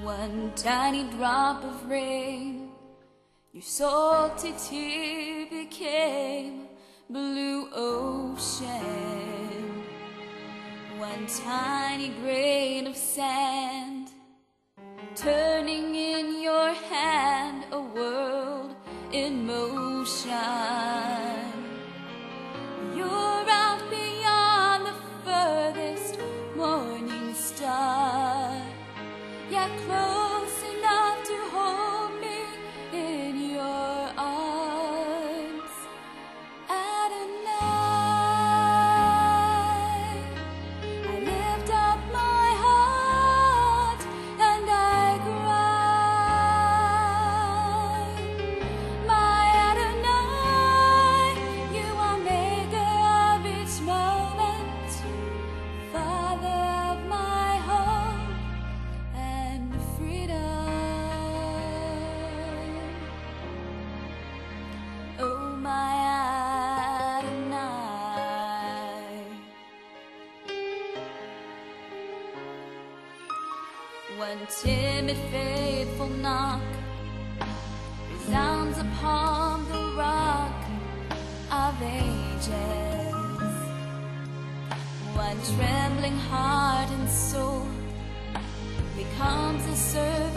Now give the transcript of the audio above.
One tiny drop of rain, your salty tear became blue ocean. One tiny grain of sand, turning in your hand a world in motion. You're out beyond the furthest morning star, yet close enough to hold me in your arms. Adonai, I lift up my heart and I cry. My Adonai, you are maker of each moment, Father of my hope and freedom. Oh, my Adonai. One timid, faithful knock resounds upon the rock of ages. One trembling heart and soul becomes a servant